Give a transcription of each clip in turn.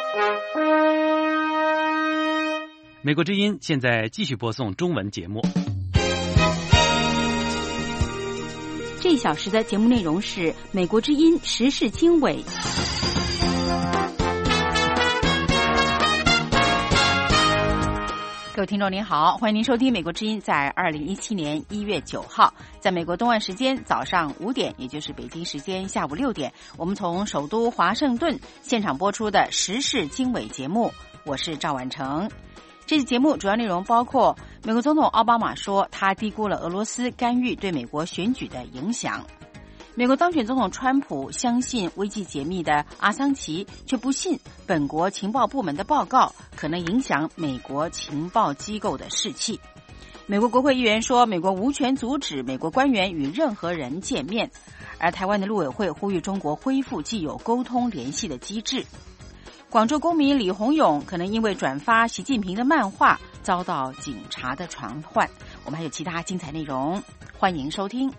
美国之音现在继续播送中文节目。 这一小时的节目内容是美国之音时事经纬。各位听众您好，欢迎您收听美国之音在2017年1月9号在美国东岸时间早上5点，也就是北京时间下午6点，我们从首都华盛顿现场播出的时事经纬节目，我是赵婉成。这期节目主要内容包括美国总统奥巴马说他低估了俄罗斯干预对美国选举的影响，美国当选总统川普相信危机解密的阿桑奇，却不信本国情报部门的报告可能影响美国情报机构的士气。美国国会议员说美国无权阻止美国官员与任何人见面，而台湾的陆委会呼吁中国恢复既有沟通联系的机制。广州公民李洪勇可能因为转发习近平的漫画遭到警察的传唤。我们还有其他精彩内容，欢迎收听。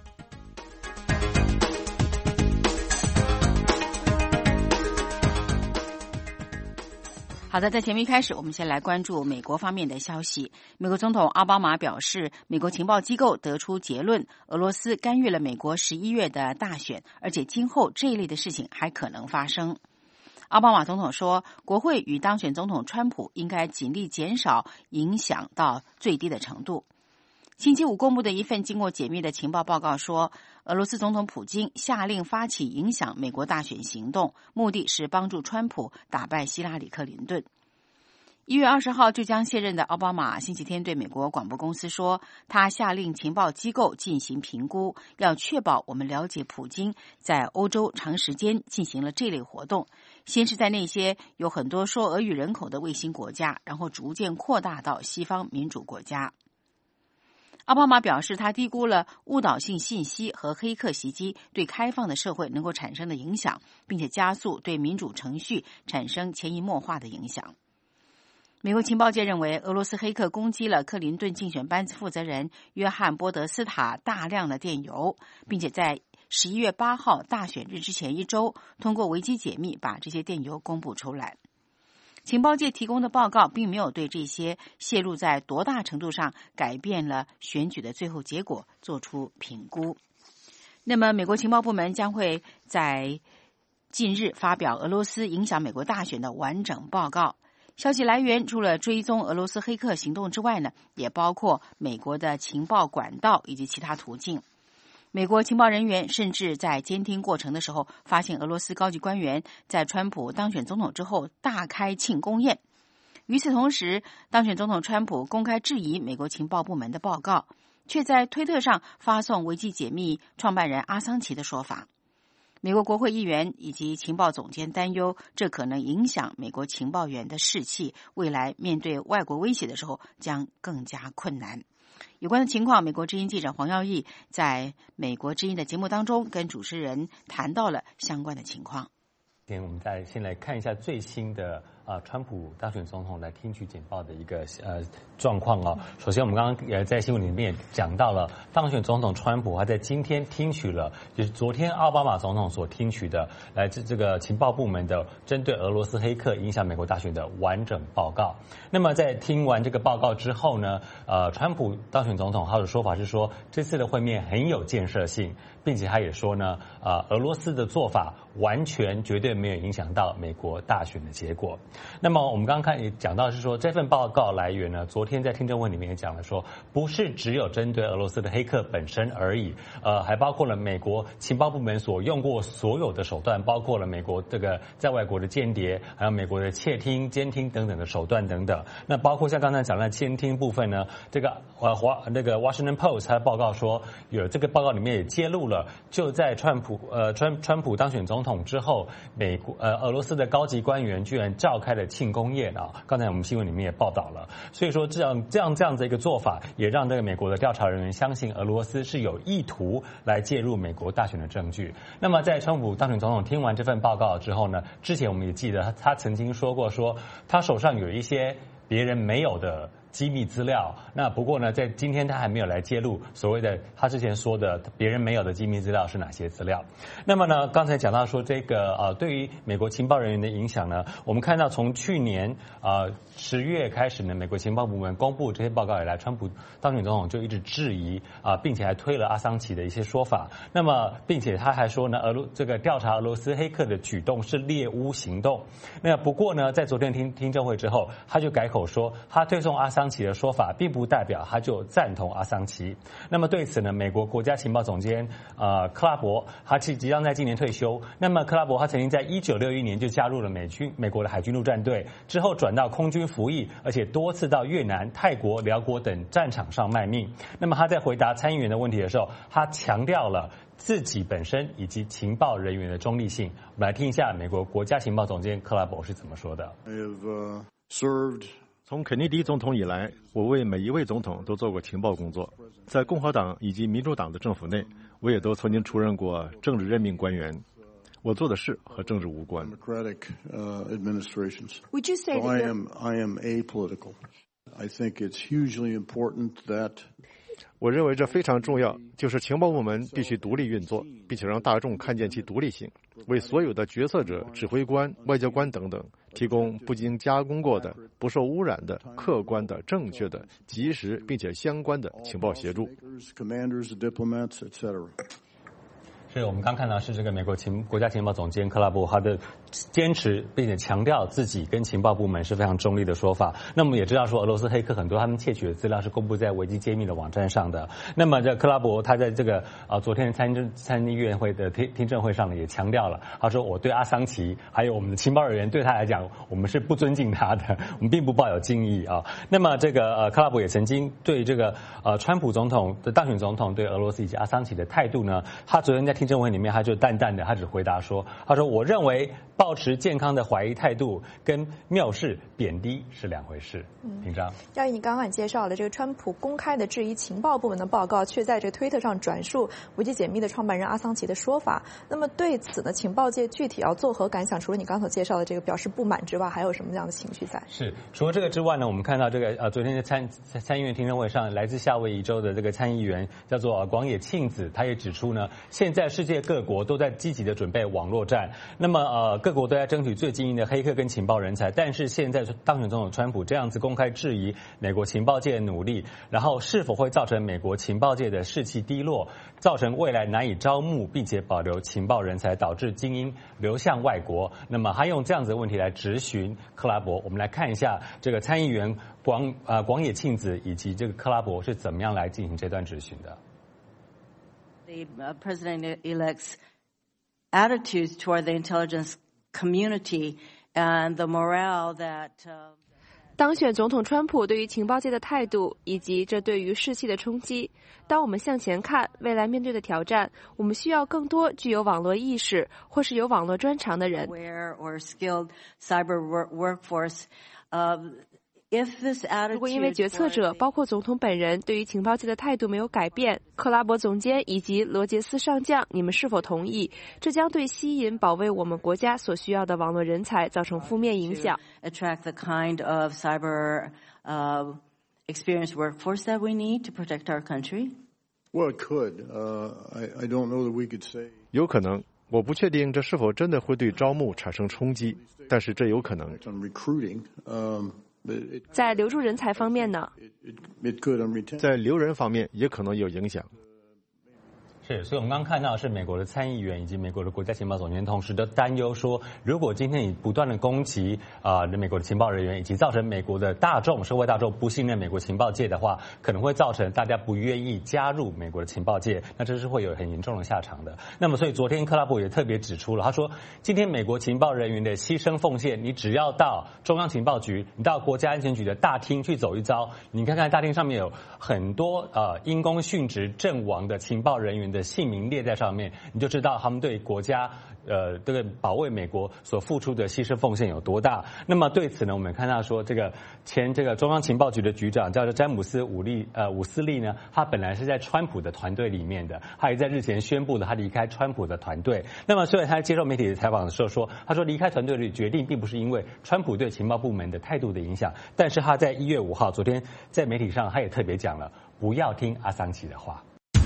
好的，在节目一开始，我们先来关注美国方面的消息。美国总统奥巴马表示，美国情报机构得出结论，俄罗斯干预了美国11月的大选，而且今后这一类的事情还可能发生。奥巴马总统说，国会与当选总统川普应该尽力减少影响到最低的程度。星期五公布的一份经过解密的情报报告说，俄罗斯总统普京下令发起影响美国大选行动，目的是帮助川普打败希拉里·克林顿。1月20号就将卸任的奥巴马星期天对美国广播公司说，他下令情报机构进行评估，要确保我们了解普京在欧洲长时间进行了这类活动，先是在那些有很多说俄语人口的卫星国家，然后逐渐扩大到西方民主国家。奥巴马表示，他低估了误导性信息和黑客袭击对开放的社会能够产生的影响，并且加速对民主程序产生潜移默化的影响。美国情报界认为，俄罗斯黑客攻击了克林顿竞选班子负责人约翰·波德斯塔大量的电邮，并且在11月8号大选日之前一周，通过维基解密把这些电邮公布出来。情报界提供的报告并没有对这些泄露在多大程度上改变了选举的最后结果做出评估。那么，美国情报部门将会在近日发表俄罗斯影响美国大选的完整报告。消息来源除了追踪俄罗斯黑客行动之外呢，也包括美国的情报管道以及其他途径。美国情报人员甚至在监听过程的时候，发现俄罗斯高级官员在川普当选总统之后大开庆功宴。与此同时，当选总统川普公开质疑美国情报部门的报告，却在推特上发送维基解密创办人阿桑奇的说法。美国国会议员以及情报总监担忧，这可能影响美国情报员的士气，未来面对外国威胁的时候将更加困难。有关的情况，美国之音记者黄耀义在美国之音的节目当中跟主持人谈到了相关的情况。 我们再先来看一下最新的川普当选总统来听取简报的一个状况哦。首先，我们刚刚也在新闻里面讲到了，当选总统川普他在今天听取了，就是昨天奥巴马总统所听取的来自这个情报部门的针对俄罗斯黑客影响美国大选的完整报告。那么在听完这个报告之后呢，川普当选总统他的说法是说，这次的会面很有建设性，并且他也说呢，俄罗斯的做法完全绝对没有影响到美国大选的结果。那么我们刚刚也讲到是说，这份报告来源呢，昨天在听证会里面也讲了说，不是只有针对俄罗斯的黑客本身而已，还包括了美国情报部门所用过所有的手段，包括了美国这个在外国的间谍，还有美国的窃听、监听等等的手段等等。那包括像刚才讲的监听部分呢，这个Washington Post 它的报告说，有这个报告里面也揭露了，就在川普当选总统之后，俄罗斯的高级官员居然召开了庆功宴啊！刚才我们新闻里面也报道了，所以说这样的一个做法，也让这个美国的调查人员相信俄罗斯是有意图来介入美国大选的证据。那么在川普当选总统听完这份报告之后呢，之前我们也记得他曾经说过，说他手上有一些别人没有的机密资料。那不过呢，在今天他还没有来揭露所谓的他之前说的别人没有的机密资料是哪些资料。那么呢，刚才讲到说这个对于美国情报人员的影响呢，我们看到从去年10月开始呢，美国情报部门公布这些报告以来，川普当选总统就一直质疑并且还推了阿桑奇的一些说法。那么并且他还说呢，这个调查俄罗斯黑客的举动是猎巫行动。那不过呢，在昨天听证会之后，他就改口说，他推送阿桑奇的说法，并不代表他就赞同阿桑奇。那么对此呢，美国国家情报总监克拉伯，他即将在今年退休。那么克拉伯他曾经在1961年就加入了美国的海军陆战队，之后转到空军服役，而且多次到越南、泰国、辽国等战场上卖命。那么他在回答参议员的问题的时候，他强调了自己本身以及情报人员的中立性。我们来听一下美国国家情报总监克拉伯是怎么说的。 从肯尼迪总统以来，我为每一位总统都做过情报工作。在共和党以及民主党的政府内，我也都曾经出任过政治任命官员。我做的事和政治无关。 Would you say that I am apolitical? I think it's hugely important that 我认为这非常重要，就是情报部门必须独立运作，并且让大众看见其独立性，为所有的决策者、指挥官、外交官等等提供不经加工过的、不受污染的、客观的、正确的、及时并且相关的情报协助。 是我们刚看到是这个美国国家情报总监克拉伯他的坚持并且强调自己跟情报部门是非常中立的说法。那么也知道说俄罗斯黑客很多他们窃取的资料是公布在维基揭秘的网站上的。那么这克拉伯他在这个昨天参议院会的听证会上呢也强调了，他说我对阿桑奇还有我们的情报人员对他来讲，我们是不尊敬他的，我们并不抱有敬意啊。那么这个克拉伯也曾经对这个川普总统的当选总统对俄罗斯以及阿桑奇的态度呢，他昨天在听证会里面他就淡淡的他只回答说，他说我认为抱持健康的怀疑态度跟藐视贬低是两回事。廷章， 耀毅，你刚刚也介绍了这个川普公开的质疑情报部门的报告，却在这个推特上转述维基解密的创办人阿桑奇的说法。那么对此呢，情报界具体要作何感想？除了你刚所介绍的这个表示不满之外，还有什么样的情绪在？ 是除了这个之外呢，我们看到这个昨天的参议院听证会上，来自夏威夷州的这个参议员叫做广野庆子，他也指出呢，现在世界各国都在积极的准备网络战，那么各国都在争取最精英的黑客跟情报人才，但是现在当选总统川普这样子公开质疑美国情报界的努力，然后是否会造成美国情报界的士气低落，造成未来难以招募并且保留情报人才，导致精英流向外国。那么他用这样子的问题来质询克拉伯。我们来看一下这个参议员广野庆子以及这个克拉伯是怎么样来进行这段质询的。 The president-elect's attitudes toward the intelligence community and the morale that 当选总统川普对于情报界的态度，以及这对于士气的冲击。当我们向前看，未来面对的挑战，我们需要更多具有网络意识或是有网络专长的人。 or skilled cyber workforce. 如果因为决策者，包括总统本人，对于情报界的态度没有改变，克拉伯总监以及罗杰斯上将，你们是否同意？这将对吸引保卫我们国家所需要的网络人才造成负面影响。 Attract the kind of cyber experienced workforce that we need to protect our country. Well, it could. I don't know that we could say. 有可能，我不确定这是否真的会对招募产生冲击，但是这有可能。 在留住人才方面呢？ 在留人方面也可能有影响。 是，所以我们刚刚看到是美国的参议员以及美国的国家情报总监同时都担忧说，如果今天你不断的攻击美国的情报人员，以及造成美国的社会大众不信任美国情报界的话，可能会造成大家不愿意加入美国的情报界，那这是会有很严重的下场的。那么所以昨天克拉伯也特别指出了，他说今天美国情报人员的牺牲奉献，你只要到中央情报局，你到国家安全局的大厅去走一遭，你看看大厅上面有很多因公殉职阵亡的情报人员的姓名列在上面，你就知道他们对国家这个保卫美国所付出的牺牲奉献有多大。那么对此呢，我们看到说这个前中央情报局的局长叫做詹姆斯伍斯利呢，他本来是在川普的团队里面的，他也在日前宣布了他离开川普的团队。那么虽然他接受媒体的采访的时候说，他说离开团队的决定并不是因为川普对情报部门的态度的影响，但是他在1月5号昨天在媒体上他也特别讲了，不要听阿桑奇的话。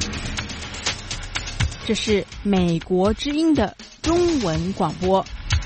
这是美国之音的中文广播。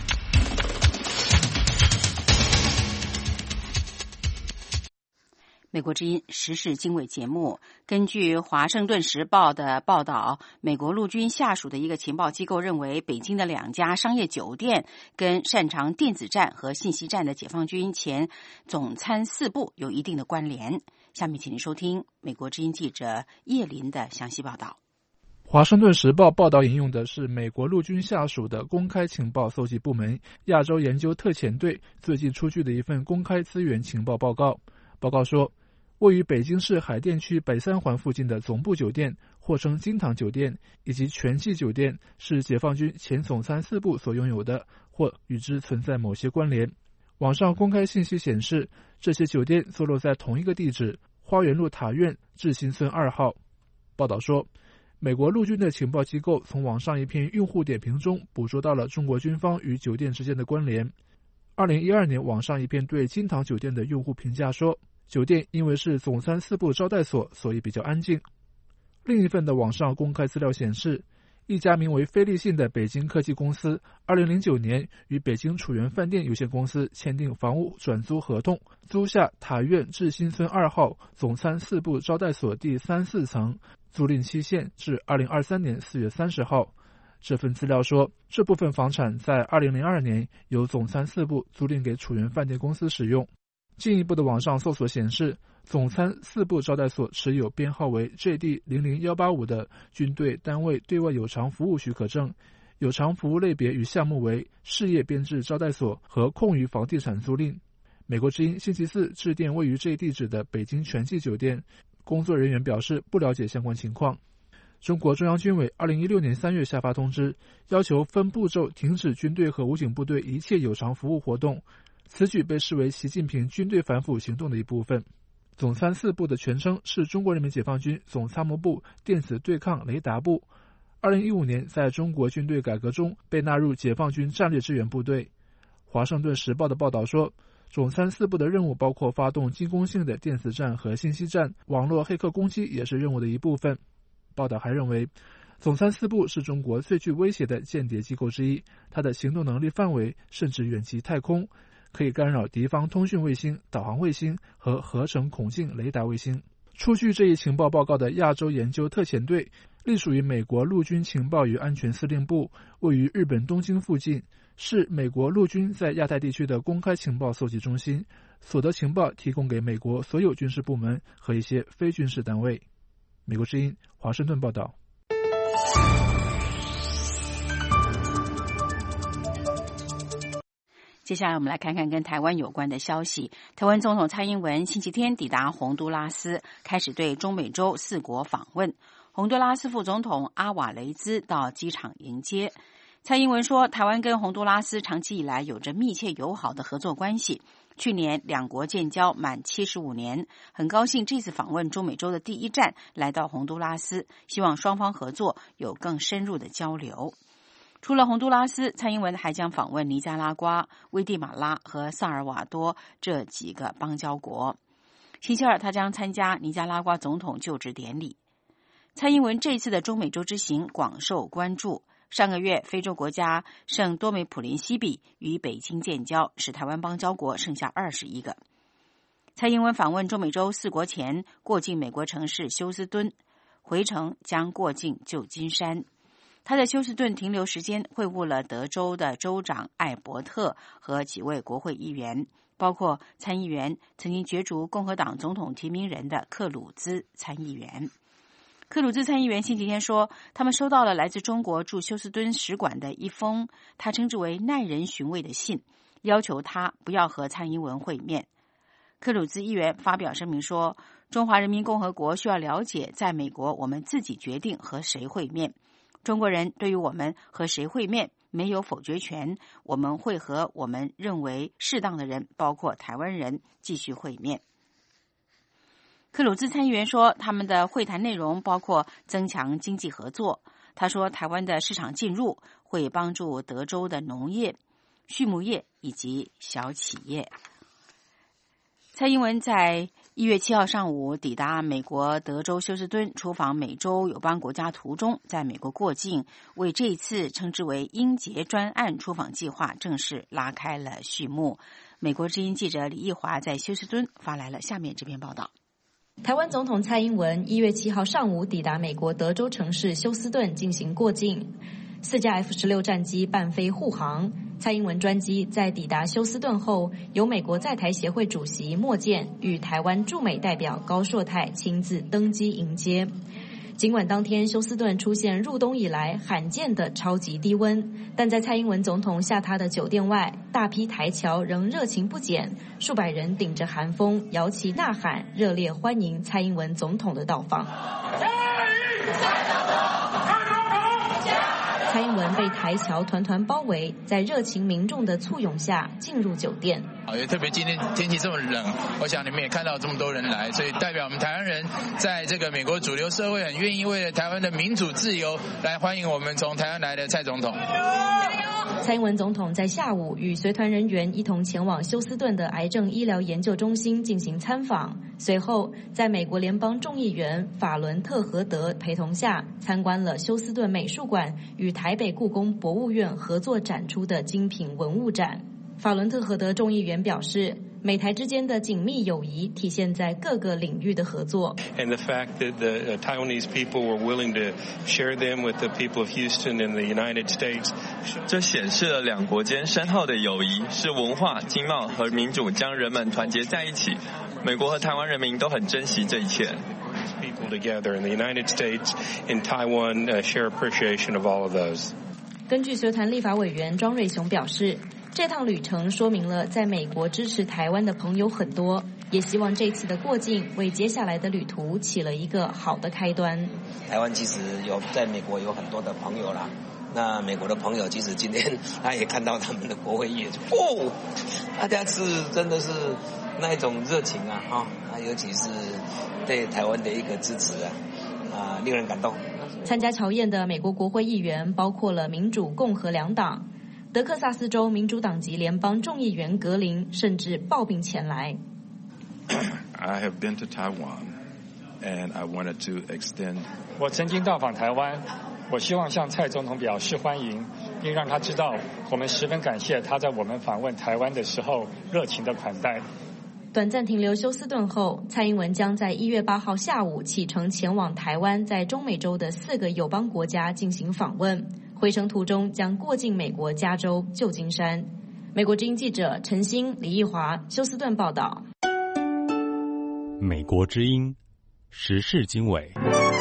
美国之音时事经纬节目，根据《华盛顿时报》的报道，美国陆军下属的一个情报机构认为，北京的2家商业酒店跟擅长电子战和信息战的解放军前总参4部有一定的关联。下面请您收听美国之音记者叶林的详细报道。 华盛顿时报报道引用的是美国陆军下属的公开情报搜集部门亚洲研究特遣队最近出具的一份公开资源情报报告。报告说，位于北京市海淀区北3环附近的总部酒店，或称金堂酒店，以及全季酒店，是解放军前总参4部所拥有的，或与之存在某些关联。网上公开信息显示，这些酒店坐落在同一个地址，花园路塔院志新村2号。报道说，美国陆军的情报机构从网上一篇用户点评中捕捉到了中国军方与酒店之间的关联。2012年，网上一篇对金堂酒店的用户评价说，酒店因为是总参4部招待所，所以比较安静。另一份的网上公开资料显示，一家名为飞利信的北京科技公司2009年与北京楚源饭店有限公司签订房屋转租合同，租下塔院志新村2号总参4部招待所第3、4层，租赁期限至2023年4月30号。这份资料说，这部分房产在2002年由总参4部租赁给楚源饭店公司使用。进一步的网上搜索显示，总参4部招待所持有编号为 JD00185 的军队单位对外有偿服务许可证，有偿服务类别与项目为事业编制招待所和空余房地产租赁。美国之音星期四致电位于这一地址的北京全季酒店，工作人员表示不了解相关情况。中国中央军委2016年3月下发通知，要求分步骤停止军队和武警部队一切有偿服务活动，此举被视为习近平军队反腐行动的一部分。总参4部的全称是中国人民解放军总参谋部电子对抗雷达部。2015年在中国军队改革中被纳入解放军战略支援部队。华盛顿时报的报道说，总参4部的任务包括发动进攻性的电子战和信息战，网络黑客攻击也是任务的一部分。报道还认为，总参4部是中国最具威胁的间谍机构之一，它的行动能力范围甚至远及太空，可以干扰敌方通讯卫星、导航卫星和合成孔径雷达卫星。出具这一情报报告的亚洲研究特遣队隶属于美国陆军情报与安全司令部，位于日本东京附近，是美国陆军在亚太地区的公开情报搜集中心，所得情报提供给美国所有军事部门和一些非军事单位。美国之音华盛顿报道。 接下来我们来看看跟台湾有关的消息。台湾总统蔡英文星期天抵达洪都拉斯，开始对中美洲4国访问。洪都拉斯副总统阿瓦雷兹到机场迎接。蔡英文说，台湾跟洪都拉斯长期以来有着密切友好的合作关系。去年两国建交满75年，很高兴这次访问中美洲的第一站来到洪都拉斯，希望双方合作有更深入的交流。除了洪都拉斯，蔡英文还将访问尼加拉瓜、危地马拉和萨尔瓦多这几个邦交国。星期二，他将参加尼加拉瓜总统就职典礼。蔡英文这次的中美洲之行广受关注。上个月，非洲国家圣多美普林西比与北京建交，使台湾邦交国剩下21个。蔡英文访问中美洲4国前，过境美国城市休斯敦，回程将过境旧金山。他在休斯顿停留时间会晤了德州的州长艾伯特和几位国会议员，包括参议员曾经角逐共和党总统提名人的克鲁兹参议员。克鲁兹参议员星期天说，他们收到了来自中国驻休斯敦使馆的一封他称之为耐人寻味的信，要求他不要和蔡英文会面。克鲁兹议员发表声明说，中华人民共和国需要了解，在美国我们自己决定和谁会面，中国人对于我们和谁会面没有否决权，我们会和我们认为适当的人，包括台湾人，继续会面。克鲁兹参议员说，他们的会谈内容包括增强经济合作。他说，台湾的市场进入会帮助德州的农业、畜牧业以及小企业。蔡英文在1月7号上午抵达美国德州休斯顿，出访美洲友邦国家途中，在美国过境，为这一次称之为英捷专案出访计划正式拉开了序幕。美国之音记者李义华在休斯顿发来了下面这篇报道。 台湾总统蔡英文1月7号上午抵达美国德州城市休斯顿进行过境，4架 F-16 战机伴飞护航。蔡英文专机在抵达休斯顿后，由美国在台协会主席莫健与台湾驻美代表高硕泰亲自登机迎接。尽管当天休斯顿出现入冬以来罕见的超级低温，但在蔡英文总统下榻的酒店外，大批台侨仍热情不减，数百人顶着寒风摇旗呐喊，热烈欢迎蔡英文总统的到访。蔡英文被台侨团团包围，在热情民众的簇拥下进入酒店。 也特别今天天气这么冷，我想你们也看到这么多人来，所以代表我们台湾人在这个美国主流社会很愿意为了台湾的民主自由来欢迎我们从台湾来的蔡总统。 蔡英文总统在下午与随团人员一同前往休斯顿的癌症医疗研究中心进行参访，随后在美国联邦众议员法伦特·荷德陪同下参观了休斯顿美术馆与台北故宫博物院合作展出的精品文物展。法伦特·荷德众议员表示，美台之间的紧密友谊体现在各个领域的合作。 And the fact that the Taiwanese people were willing to share them with the people of Houston and the United States， 这显示了两国间深厚的友谊，是文化、经贸和民主将人们团结在一起。美国和台湾人民都很珍惜这一切。 People together in the United States and Taiwan share appreciation of all of those。 根据随团立法委员庄瑞雄表示，这趟旅程说明了在美国支持台湾的朋友很多，也希望这次的过境为接下来的旅途起了一个好的开端。 台湾其实在美国有很多的朋友啦，那美国的朋友其实今天他也看到他们的国会议员，大家是真的是那一种热情啊，尤其是对台湾的一个支持啊，令人感动。 参加乔宴的美国国会议员包括了民主、共和两党。德克萨斯州民主党籍联邦众议员格林甚至抱病前来。 I have been to Taiwan, and I wanted to extend. 我曾经到访台湾，我希望向蔡总统表示欢迎，并让他知道我们十分感谢他在我们访问台湾的时候热情的款待。 短暂停留休斯顿后，蔡英文将在1月8号下午启程前往台湾在中美洲的4个友邦国家进行访问。回程途中将过境美国加州旧金山。美国之音记者陈欣、李义华，休斯顿报道。 美国之音时事经纬。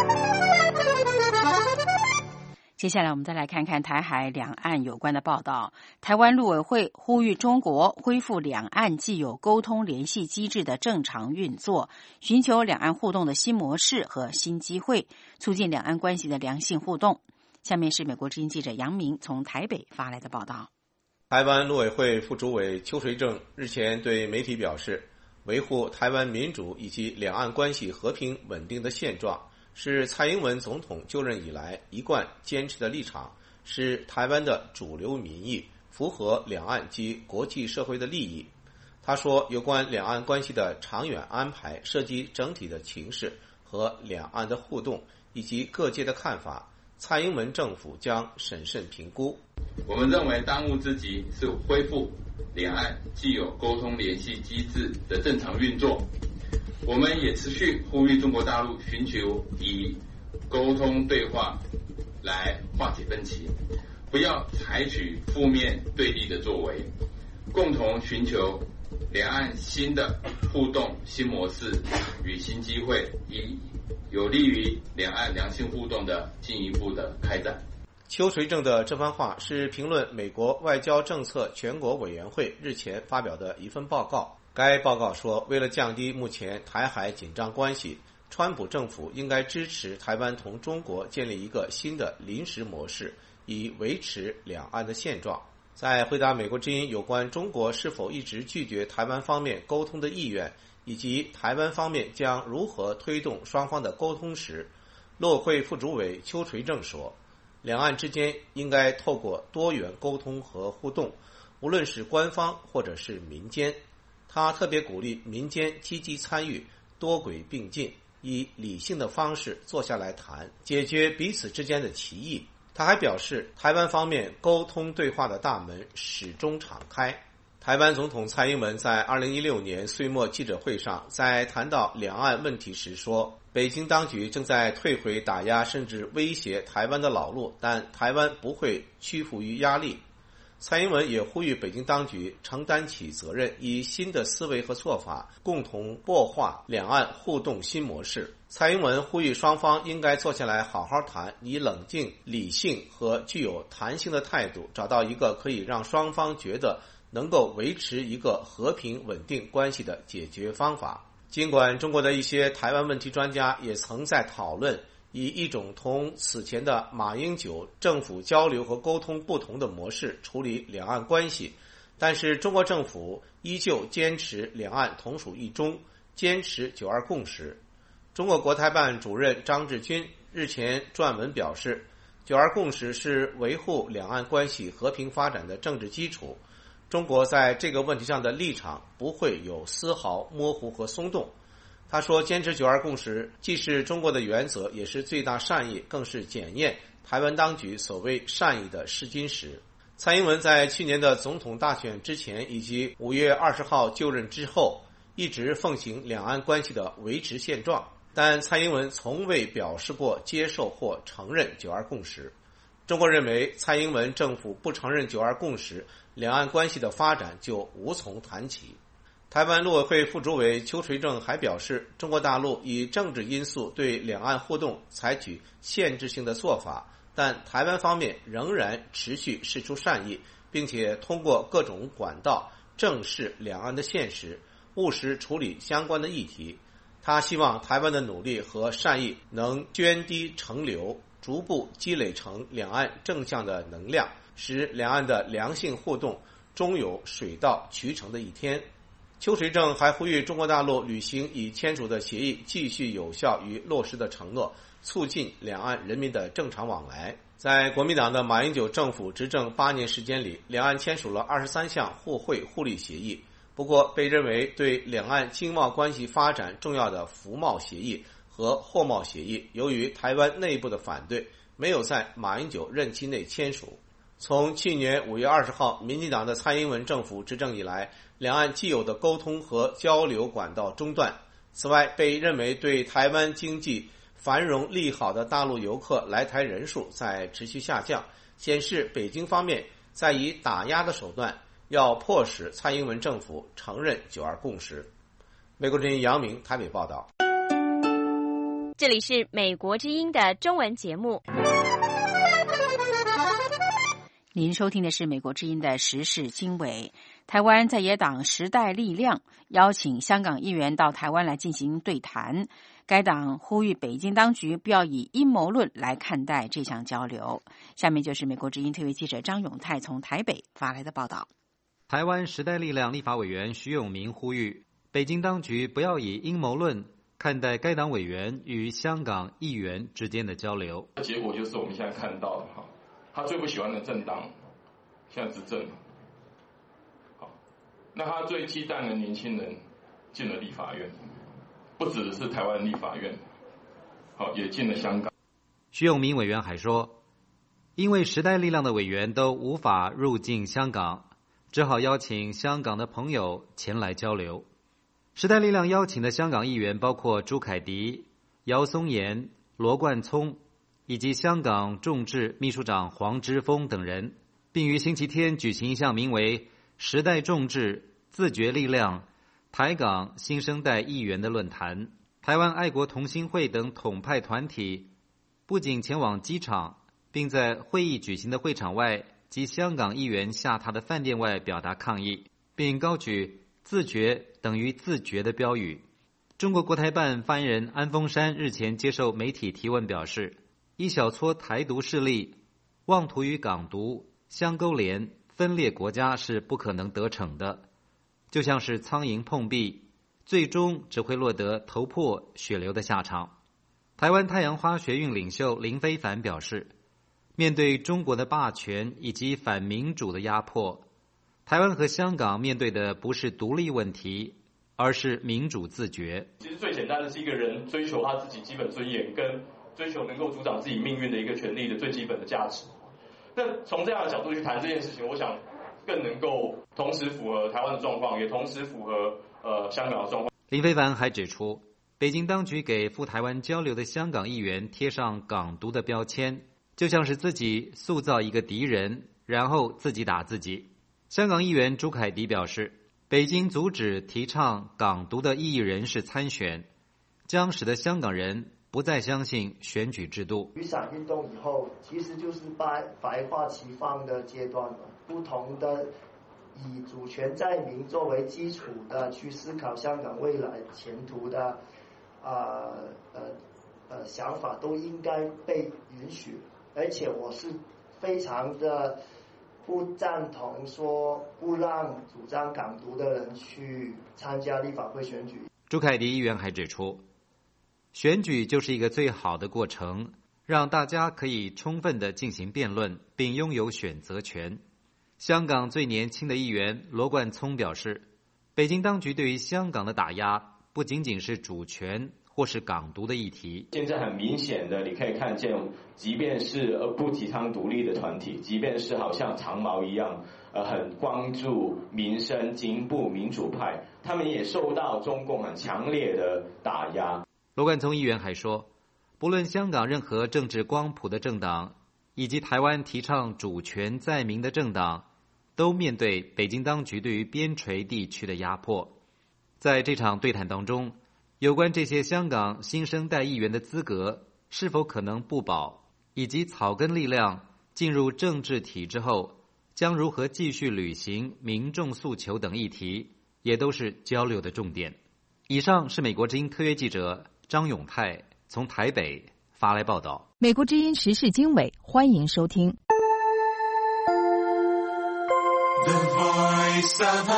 接下来我们再来看看台海两岸有关的报道。台湾陆委会呼吁中国恢复两岸既有沟通联系机制的正常运作，寻求两岸互动的新模式和新机会，促进两岸关系的良性互动。下面是美国之音记者杨明从台北发来的报道。 台湾陆委会副主委邱垂正日前对媒体表示，维护台湾民主以及两岸关系和平稳定的现状是蔡英文总统就任以来一贯坚持的立场，是台湾的主流民意，符合两岸及国际社会的利益。他说，有关两岸关系的长远安排涉及整体的情势和两岸的互动以及各界的看法，蔡英文政府将审慎评估。 我们认为当务之急是恢复两岸既有沟通联系机制的正常运作。我们也持续呼吁中国大陆寻求以沟通对话来化解分歧，不要采取负面对立的作为，共同寻求两岸新的互动新模式与新机会，以有利于两岸良性互动的进一步的开展。 邱垂正的这番话是评论美国外交政策全国委员会日前发表的一份报告。该报告说，为了降低目前台海紧张关系，川普政府应该支持台湾同中国建立一个新的临时模式， 以维持两岸的现状。在回答美国之音有关中国是否一直拒绝台湾方面沟通的意愿，以及台湾方面将如何推动双方的沟通时，陆委会副主委邱垂正说，两岸之间应该透过多元沟通和互动，无论是官方或者是民间。他特别鼓励民间积极参与，多轨并进，以理性的方式坐下来谈，解决彼此之间的歧义。他还表示，台湾方面沟通对话的大门始终敞开。台湾总统蔡英文在2016年岁末记者会上，在谈到两岸问题时说，北京当局正在退回打压甚至威胁台湾的老路，但台湾不会屈服于压力。蔡英文也呼吁北京当局承担起责任，以新的思维和做法共同擘画两岸互动新模式。蔡英文呼吁双方应该坐下来好好谈，以冷静、理性和具有弹性的态度，找到一个可以让双方觉得能够维持一个和平稳定关系的解决方法。尽管中国的一些台湾问题专家也曾在讨论以一种同此前的马英九政府交流和沟通不同的模式处理两岸关系，但是中国政府依旧坚持两岸同属一中，坚持9·2共识。中国国台办主任张志军日前撰文表示，9·2共识是维护两岸关系和平发展的政治基础，中国在这个问题上的立场不会有丝毫模糊和松动。他说，坚持9·2共识既是中国的原则，也是最大善意，更是检验台湾当局所谓善意的试金石。蔡英文在去年的总统大选之前以及5月20号就任之后，一直奉行两岸关系的维持现状，但蔡英文从未表示过接受或承认9·2共识。中国认为，蔡英文政府不承认9·2共识，两岸关系的发展就无从谈起。台湾陆委会副主委邱垂正还表示，中国大陆以政治因素对两岸互动采取限制性的做法，但台湾方面仍然持续释出善意，并且通过各种管道正视两岸的现实，务实处理相关的议题。他希望台湾的努力和善意能涓滴成流，逐步积累成两岸正向的能量，使两岸的良性互动终有水到渠成的一天。邱垂正还呼吁中国大陆履行已签署的协议，继续有效与落实的承诺，促进两岸人民的正常往来。在国民党的马英九政府执政8年时间里，两岸签署了23项互惠互利协议。不过，被认为对两岸经贸关系发展重要的服贸协议和货贸协议，由于台湾内部的反对，没有在马英九任期内签署。从去年5月20号民进党的蔡英文政府执政以来，两岸既有的沟通和交流管道中断。此外，被认为对台湾经济繁荣利好的大陆游客来台人数在持续下降，显示北京方面在以打压的手段要迫使蔡英文政府承认9·2共识。美国之音杨明台北报道。 这里是美国之音的中文节目。 您收听的是美国之音的时事经纬。台湾在野党时代力量邀请香港议员到台湾来进行对谈，该党呼吁北京当局不要以阴谋论来看待这项交流。下面就是美国之音特约记者张永泰从台北发来的报道。 台湾时代力量立法委员徐永明呼吁北京当局不要以阴谋论看待该党委员与香港议员之间的交流。 结果就是我们现在看到的哈，他最不喜欢的政党现在执政了，好，那他最忌惮的年轻人进了立法院，不只是台湾立法院，好，也进了香港。 徐永明委员还说，因为时代力量的委员都无法入境香港，只好邀请香港的朋友前来交流。时代力量邀请的香港议员包括朱凯廸、姚松炎、罗冠聪以及香港众志秘书长黄之锋等人，并于星期天举行一项名为时代众志自觉力量台港新生代议员的论坛。台湾爱国同心会等统派团体不仅前往机场，并在会议举行的会场外及香港议员下榻的饭店外表达抗议，并高举自觉等于自觉的标语。中国国台办发言人安峰山日前接受媒体提问表示，一小撮台独势力妄图与港独相勾连、分裂国家是不可能得逞的，就像是苍蝇碰壁，最终只会落得头破血流的下场。台湾太阳花学运领袖林飞帆表示，面对中国的霸权以及反民主的压迫，台湾和香港面对的不是独立问题，而是民主自觉。 其实最简单的是一个人追求他自己基本尊严，跟追求能够主掌自己命运的一个权利的最基本的价值。那从这样的角度去谈这件事情，我想更能够同时符合台湾的状况，也同时符合香港的状况。 林飞帆还指出，北京当局给赴台湾交流的香港议员贴上港独的标签，就像是自己塑造一个敌人，然后自己打自己。香港议员朱凯迪表示，北京阻止提倡港独的异议人士参选，将使得香港人不再相信选举制度。 雨伞运动以后，其实就是百花齐放的阶段了。不同的以主权在民作为基础的去思考香港未来前途的想法都应该被允许。而且我是非常的不赞同说不让主张港独的人去参加立法会选举。 朱凯迪议员还指出，选举就是一个最好的过程，让大家可以充分地进行辩论，并拥有选择权。香港最年轻的议员罗冠聪表示，北京当局对于香港的打压不仅仅是主权或是港独的议题。 现在很明显的，你可以看见，即便是不提倡独立的团体，即便是好像长毛一样，很关注民生、进步、民主派，他们也受到中共很强烈的打压。 罗冠聪议员还说，不论香港任何政治光谱的政党，以及台湾提倡主权在民的政党，都面对北京当局对于边陲地区的压迫。在这场对谈当中，有关这些香港新生代议员的资格是否可能不保，以及草根力量进入政治体制后将如何继续履行民众诉求等议题，也都是交流的重点。以上是美国之音特约记者张永泰从台北发来报道。 美国之音时事经纬，欢迎收听。 The Voice of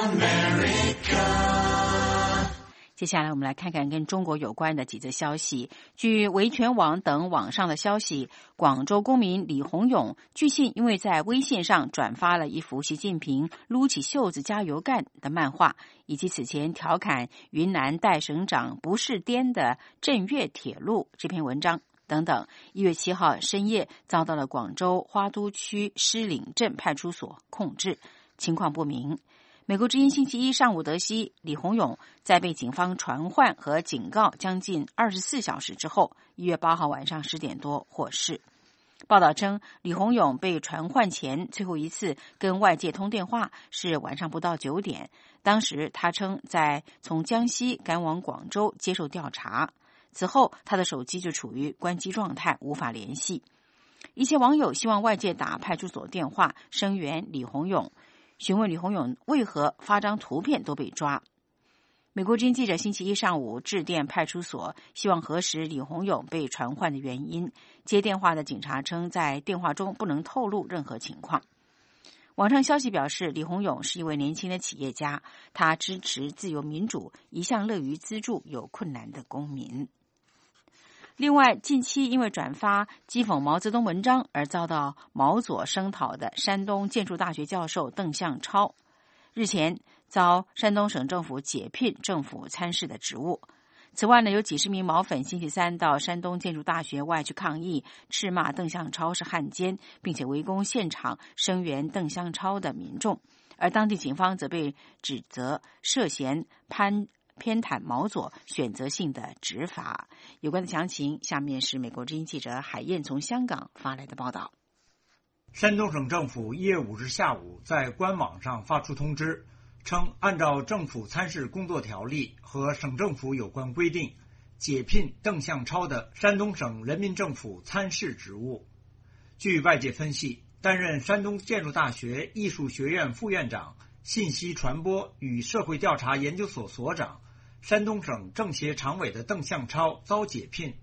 America。接下来我们来看看跟中国有关的几则消息。据维权网等网上的消息，广州公民李洪勇据信因为在微信上转发了一幅习近平撸起袖子加油干的漫画，以及此前调侃云南代省长不是颠的镇粤铁路这篇文章等等，1月7号深夜遭到了广州花都区狮岭镇派出所控制，情况不明。美国之音星期一上午得悉，李洪勇在被警方传唤和警告将近24小时之后，1月8号晚上10点多获释。报道称，李洪勇被传唤前最后一次跟外界通电话是晚上不到9点，当时他称在从江西赶往广州接受调查，此后他的手机就处于关机状态，无法联系。一些网友希望外界打派出所电话声援李洪勇，询问李洪勇为何发张图片都被抓。美国之音记者星期一上午致电派出所，希望核实李洪勇被传唤的原因。接电话的警察称，在电话中不能透露任何情况。网上消息表示，李洪勇是一位年轻的企业家，他支持自由民主，一向乐于资助有困难的公民。另外，近期因为转发讥讽毛泽东文章而遭到毛左声讨的山东建筑大学教授邓向超，日前遭山东省政府解聘政府参事的职务。此外呢，有几十名毛粉星期三到山东建筑大学外去抗议，斥骂邓向超是汉奸，并且围攻现场声援邓向超的民众，而当地警方则被指责涉嫌偏袒毛左，选择性的执法。有关的详情，下面是美国之音记者海燕从香港发来的报道。 山东省政府1月5日下午在官网上发出通知，称按照政府参事工作条例和省政府有关规定，解聘邓向超的山东省人民政府参事职务。据外界分析，担任山东建筑大学艺术学院副院长、信息传播与社会调查研究所所长、山东省政协常委的邓向超遭解聘，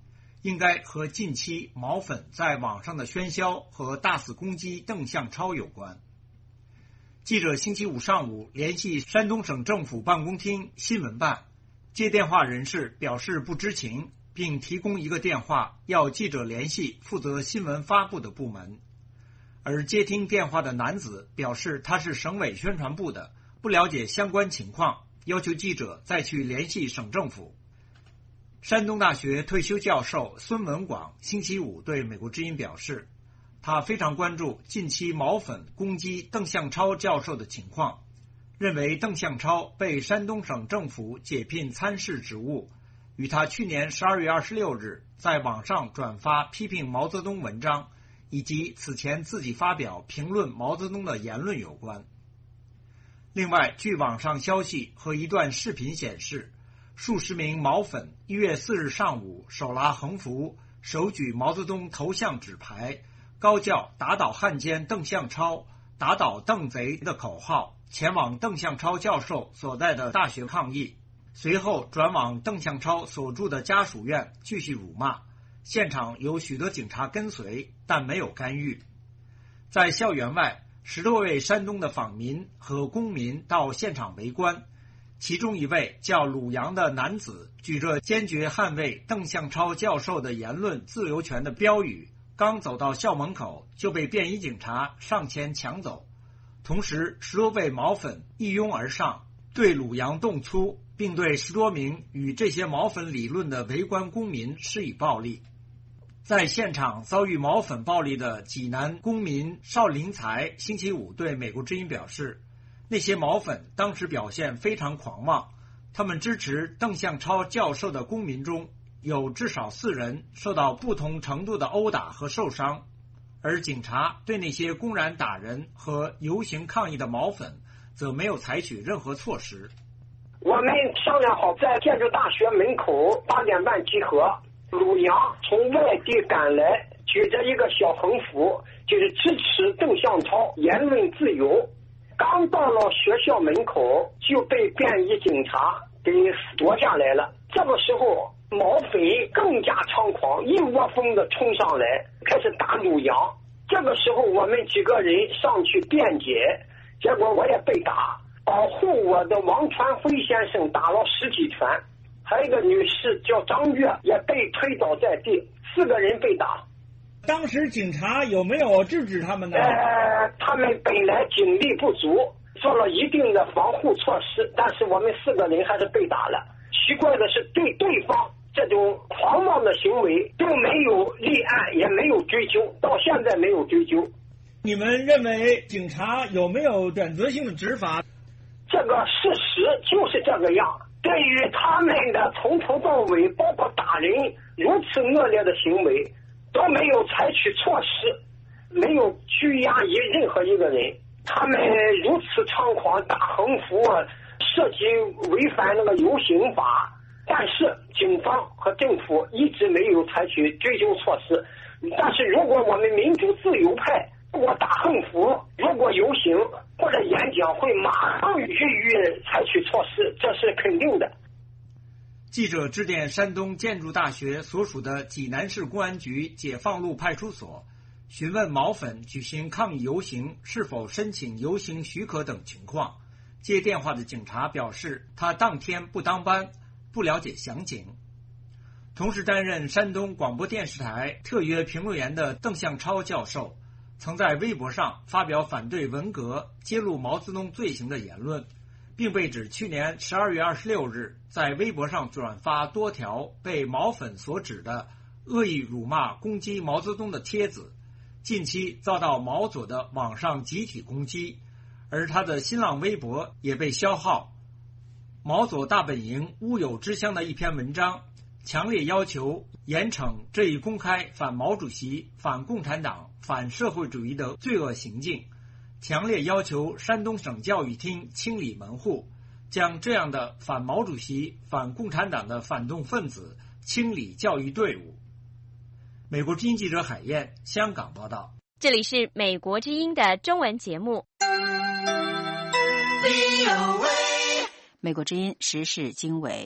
应该和近期毛粉在网上的喧嚣和大肆攻击邓向超有关。记者星期五上午联系山东省政府办公厅新闻办，接电话人士表示不知情，并提供一个电话要记者联系负责新闻发布的部门。而接听电话的男子表示他是省委宣传部的，不了解相关情况，要求记者再去联系省政府。山东大学退休教授孙文广星期五对美国之音表示，他非常关注近期毛粉攻击邓向超教授的情况，认为邓向超被山东省政府解聘参事职务，与他去年12月26日在网上转发批评毛泽东文章，以及此前自己发表评论毛泽东的言论有关。另外，据网上消息和一段视频显示，数十名毛粉1月4日上午手拉横幅，手举毛泽东头像纸牌，高叫打倒汉奸邓向超，打倒邓贼的口号，前往邓向超教授所在的大学抗议，随后转往邓向超所住的家属院继续辱骂。现场有许多警察跟随，但没有干预。在校园外，10多位山东的访民和公民到现场围观，其中一位叫鲁阳的男子举着坚决捍卫邓向超教授的言论自由权的标语，刚走到校门口就被便衣警察上前抢走。同时10多位毛粉一拥而上，对鲁阳动粗，并对10多名与这些毛粉理论的围观公民施以暴力。在现场遭遇毛粉暴力的济南公民邵林才星期五对美国之音表示，那些毛粉当时表现非常狂妄，他们支持邓向超教授的公民中有至少4人受到不同程度的殴打和受伤，而警察对那些公然打人和游行抗议的毛粉则没有采取任何措施。 我们商量好在建筑大学门口8点半集合，鲁阳从外地赶来，举着一个小横幅，就是支持邓向超言论自由。刚到了学校门口就被便衣警察给夺下来了。这个时候毛匪更加猖狂，一窝蜂的冲上来开始打鲁阳。这个时候我们几个人上去辩解，结果我也被打，保护我的王传辉先生打了10几拳，还有一个女士叫张月也被推倒在地，4个人被打。 当时警察有没有制止他们呢？ 他们本来警力不足，做了一定的防护措施，但是我们4个人还是被打了。奇怪的是，对方这种狂妄的行为都没有立案，也没有追究，到现在没有追究。 你们认为警察有没有选择性的执法？ 这个事实就是这个样。对于他们的从头到尾，包括打人如此恶劣的行为，都没有采取措施，没有拘押任何一个人。他们如此猖狂，打横幅涉及违反那个游行法，但是警方和政府一直没有采取追究措施。但是如果我们民主自由派如果打横幅，如果游行或者演讲，会马上予以采取措施，这是肯定的。 记者致电山东建筑大学所属的济南市公安局解放路派出所，询问毛粉举行抗议游行是否申请游行许可等情况。接电话的警察表示，他当天不当班，不了解详情。同时担任山东广播电视台特约评论员的邓向超教授，曾在微博上发表反对文革、揭露毛泽东罪行的言论，并被指去年12月26日在微博上转发多条被毛粉所指的恶意辱骂攻击毛泽东的帖子，近期遭到毛左的网上集体攻击，而他的新浪微博也被消耗。毛左大本营乌有之乡的一篇文章，强烈要求严惩这一公开反毛主席、反共产党、反社会主义的罪恶行径，强烈要求山东省教育厅清理门户，将这样的反毛主席、反共产党的反动分子清理教育队伍。美国之音记者海燕，香港报道。 这里是美国之音的中文节目。 美国之音时事经纬。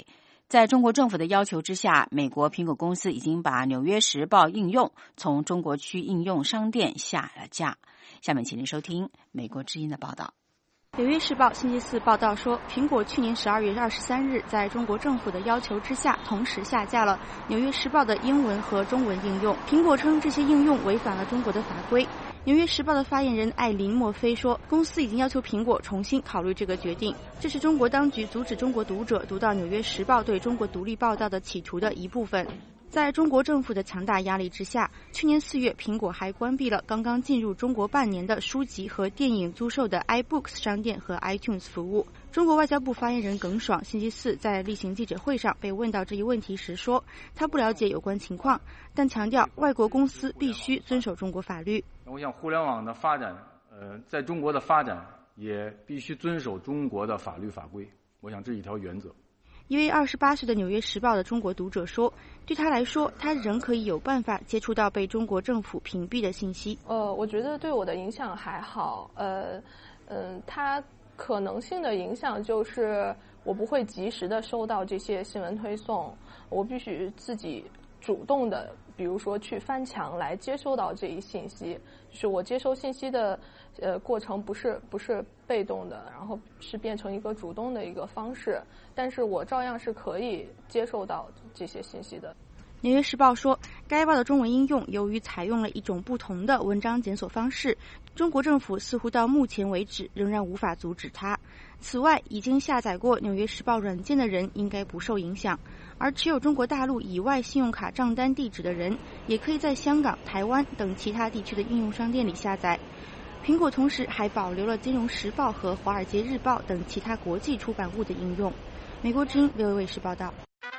在中国政府的要求之下，美国苹果公司已经把《纽约时报》应用从中国区应用商店下了架。下面请您收听美国之音的报道。 纽约时报星期四报道说，苹果去年12月23日在中国政府的要求之下，同时下架了纽约时报的英文和中文应用。苹果称这些应用违反了中国的法规。纽约时报的发言人艾琳·墨菲说，公司已经要求苹果重新考虑这个决定，这是中国当局阻止中国读者读到纽约时报对中国独立报道的企图的一部分。在中国政府的强大压力之下，去年4月，苹果还关闭了刚刚进入中国半年的书籍和电影租售的 iBooks 商店和 iTunes 服务。中国外交部发言人耿爽星期四在例行记者会上被问到这一问题时说，他不了解有关情况，但强调外国公司必须遵守中国法律。 我想互联网的发展，在中国的发展也必须遵守中国的法律法规，我想这一条原则。 一位28岁的《纽约时报》的中国读者说，对他来说，他仍可以有办法接触到被中国政府屏蔽的信息。 我觉得对我的影响还好。它可能性的影响就是我不会及时的收到这些新闻推送，我必须自己主动的，比如说去翻墙来接收到这一信息，就是我接收信息的过程不是被动的，然后是变成一个主动的一个方式，但是我照样是可以接受到这些信息的。 纽约时报说，该报的中文应用由于采用了一种不同的文章检索方式，中国政府似乎到目前为止仍然无法阻止它。此外，已经下载过纽约时报软件的人应该不受影响，而持有中国大陆以外信用卡账单地址的人也可以在香港、台湾等其他地区的应用商店里下载。苹果同时还保留了金融时报和华尔街日报等其他国际出版物的应用。美国之音VOA卫视报道。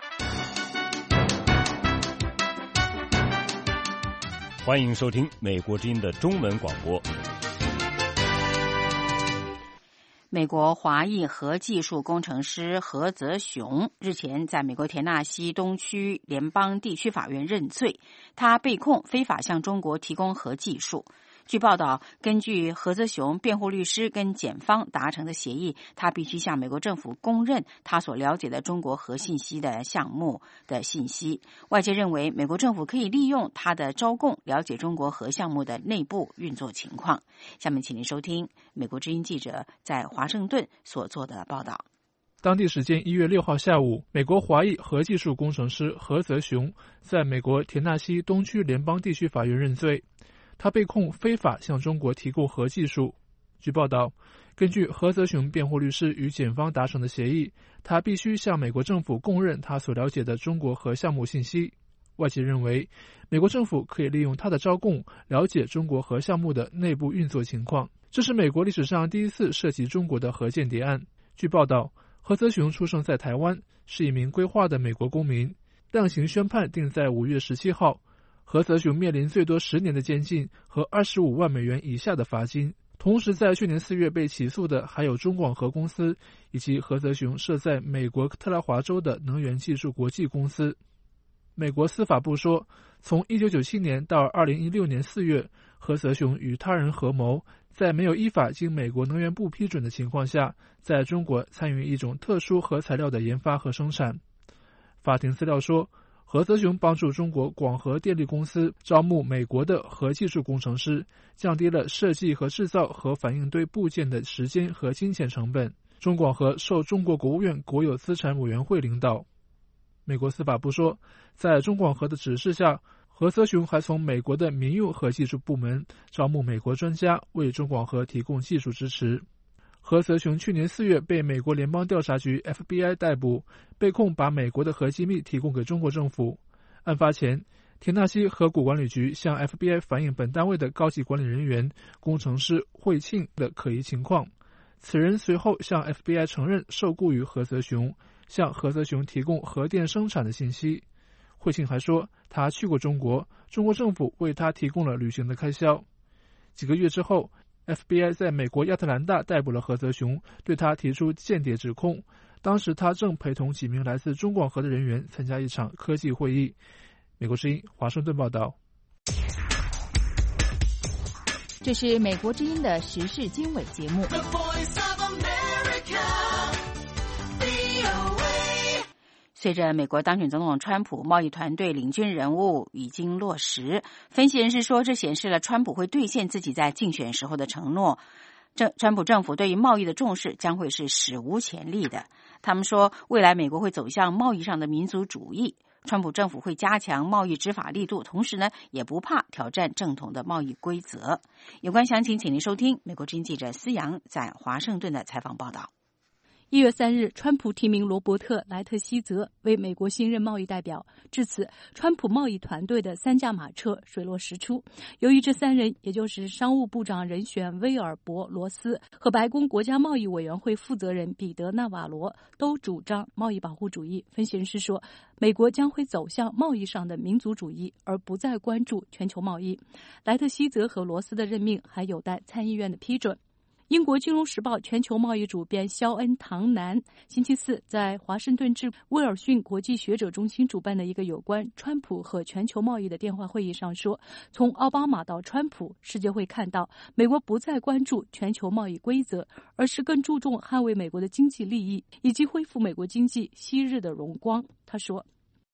欢迎收听美国之音的中文广播。 美国华裔核技术工程师何泽雄日前在美国田纳西东区联邦地区法院认罪，他被控非法向中国提供核技术。据报道，根据何泽雄辩护律师跟检方达成的协议，他必须向美国政府公认他所了解的中国核信息的项目的信息。外界认为，美国政府可以利用他的招供了解中国核项目的内部运作情况。下面请您收听美国之音记者在华盛顿所做的报道。 当地时间1月6号下午，美国华裔核技术工程师何泽雄在美国田纳西东区联邦地区法院认罪。他被控非法向中国提供核技术。据报道，根据何泽雄辩护律师与检方达成的协议，他必须向美国政府供认他所了解的中国核项目信息。外界认为，美国政府可以利用他的招供了解中国核项目的内部运作情况。这是美国历史上第一次涉及中国的核间谍案。据报道，何泽雄出生在台湾，是一名归化的美国公民。量刑宣判定在5月17号。何泽雄面临最多10年的监禁和25万美元以下的罚金。同时，在去年4月被起诉的还有中广核公司以及何泽雄设在美国特拉华州的能源技术国际公司。美国司法部说，从1997年到2016年4月，何泽雄与他人合谋，在没有依法经美国能源部批准的情况下，在中国参与一种特殊核材料的研发和生产。法庭资料说，何泽雄帮助中国广核电力公司招募美国的核技术工程师，降低了设计和制造核反应堆部件的时间和金钱成本。中广核受中国国务院国有资产委员会领导。美国司法部说，在中广核的指示下，何泽雄还从美国的民用核技术部门招募美国专家，为中广核提供技术支持。何泽雄去年4月被美国联邦调查局 FBI 逮捕，被控把美国的核机密提供给中国政府。案发前，田纳西核谷管理局向 FBI 反映本单位的高级管理人员工程师惠庆的可疑情况。此人随后向 FBI 承认受雇于何泽雄，向何泽雄提供核电生产的信息。惠庆还说，他去过中国，中国政府为他提供了旅行的开销。几个月之后，FBI 在美国亚特兰大逮捕了何泽雄，对他提出间谍指控。当时他正陪同几名来自中广核的人员参加一场科技会议。美国之音华盛顿报道。 这是美国之音的时事经纬节目。 随着美国当选总统川普贸易团队领军人物已经落实，分析人士说，这显示了川普会兑现自己在竞选时候的承诺。川普政府对于贸易的重视将会是史无前例的。他们说，未来美国会走向贸易上的民族主义，川普政府会加强贸易执法力度，同时呢，也不怕挑战正统的贸易规则。有关详情，请您收听美国之音记者思阳在华盛顿的采访报道。 1月3日，川普提名罗伯特·莱特希泽为美国新任贸易代表。至此，川普贸易团队的3驾马车水落石出。由于这3人，也就是商务部长人选威尔伯·罗斯和白宫国家贸易委员会负责人彼得·纳瓦罗，都主张贸易保护主义。分析人士说，美国将会走向贸易上的民族主义，而不再关注全球贸易。莱特希泽和罗斯的任命还有待参议院的批准。英国金融时报全球贸易主编肖恩·唐南星期四在华盛顿至威尔逊国际学者中心主办的一个有关川普和全球贸易的电话会议上说，从奥巴马到川普，世界会看到美国不再关注全球贸易规则，而是更注重捍卫美国的经济利益，以及恢复美国经济昔日的荣光。他说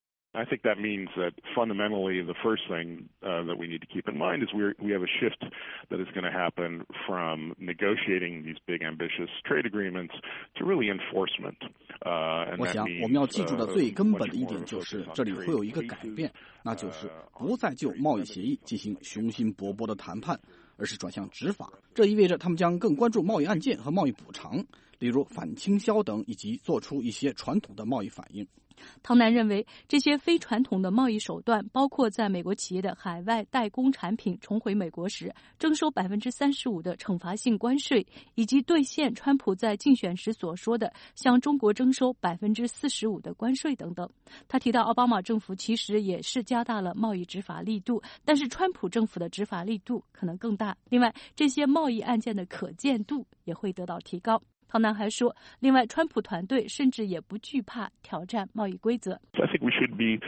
I think that means that fundamentally the first thing that we need to keep in mind is we have a shift that is going to happen from negotiating these big ambitious trade agreements to really enforcement. 我想我们要记住的最根本的一点就是，这里会有一个改变，那就是不再就贸易协议进行雄心勃勃的谈判，而是转向执法。这意味着他们将更关注贸易案件和贸易补偿，例如反倾销等，以及做出一些传统的贸易反应。 唐南认为，这些非传统的贸易手段包括在美国企业的海外代工产品重回美国时征收35%的惩罚性关税，以及兑现川普在竞选时所说的向中国征收45%的关税等等。他提到，奥巴马政府其实也是加大了贸易执法力度，但是川普政府的执法力度可能更大。另外，这些贸易案件的可见度也会得到提高。唐南还说，另外，川普团队甚至也不惧怕挑战贸易规则。 I think we should be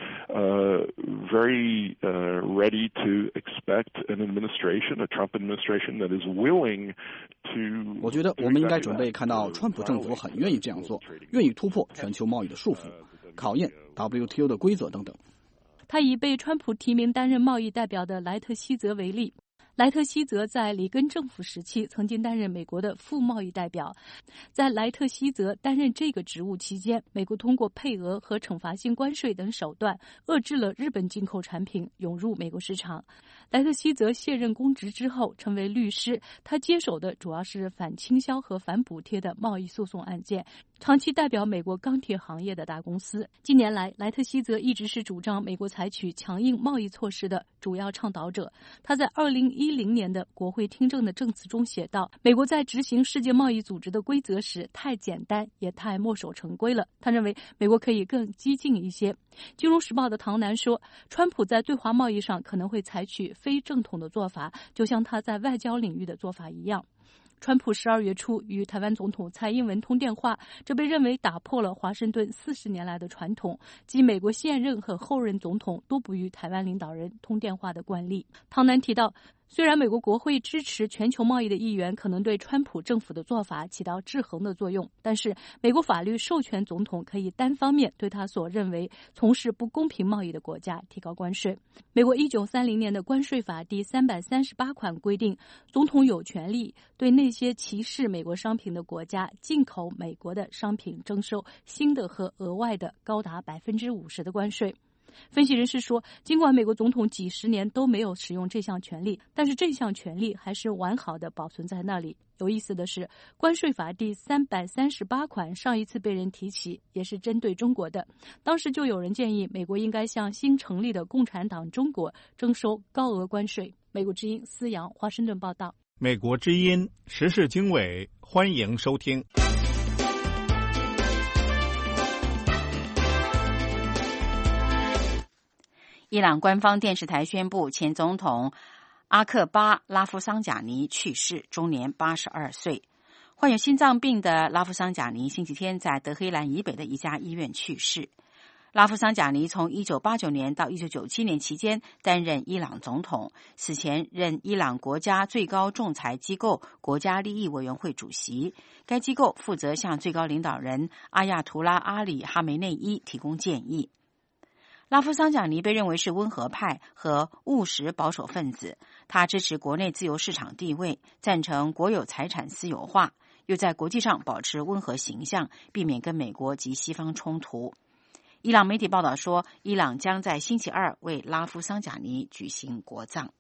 very ready to expect an administration, a Trump administration that is willing to. 我觉得我们应该准备看到川普政府很愿意这样做，愿意突破全球贸易的束缚，考验 WTO 的规则等等。 他以被川普提名担任贸易代表的莱特希泽为例。莱特希泽在里根政府时期曾经担任美国的副贸易代表。在莱特希泽担任这个职务期间，美国通过配额和惩罚性关税等手段遏制了日本进口产品涌入美国市场。莱特希泽卸任公职之后成为律师，他接手的主要是反倾销和反补贴的贸易诉讼案件，长期代表美国钢铁行业的大公司。近年来，莱特希泽一直是主张美国采取强硬贸易措施的主要倡导者。他在2010年的国会听证的证词中写道，美国在执行世界贸易组织的规则时太简单也太墨守成规了。他认为美国可以更激进一些。金融时报的唐南说，川普在对华贸易上可能会采取非正统的做法，就像他在外交领域的做法一样。川普12月初与台湾总统蔡英文通电话，这被认为打破了华盛顿40年来的传统，即美国现任和后任总统都不与台湾领导人通电话的惯例。唐南提到，虽然美国国会支持全球贸易的意愿可能对川普政府的做法起到制衡的作用，但是美国法律授权总统可以单方面对他所认为从事不公平贸易的国家提高关税。美国1930年的关税法第338款规定，总统有权利对那些歧视美国商品的国家进口美国的商品征收新的和额外的高达50%的关税。分析人士说，尽管美国总统几十年都没有使用这项权利，但是这项权利还是完好的保存在那里。有意思的是，关税法第338款上一次被人提起也是针对中国的，当时就有人建议美国应该向新成立的共产党中国征收高额关税。美国之音思阳华盛顿报道。 美国之音时事经纬，欢迎收听。 伊朗官方电视台宣布，前总统阿克巴拉夫桑贾尼去世，终年82岁。患有心脏病的拉夫桑贾尼星期天在德黑兰以北的一家医院去世。 拉夫桑贾尼从1989年到1997年期间担任伊朗总统，此前任伊朗国家最高仲裁机构国家利益委员会主席。该机构负责向最高领导人阿亚图拉阿里哈梅内伊提供建议。拉夫桑贾尼被认为是温和派和务实保守分子，他支持国内自由市场地位，赞成国有财产私有化，又在国际上保持温和形象，避免跟美国及西方冲突。伊朗媒体报道说，伊朗将在星期二为拉夫桑贾尼举行国葬。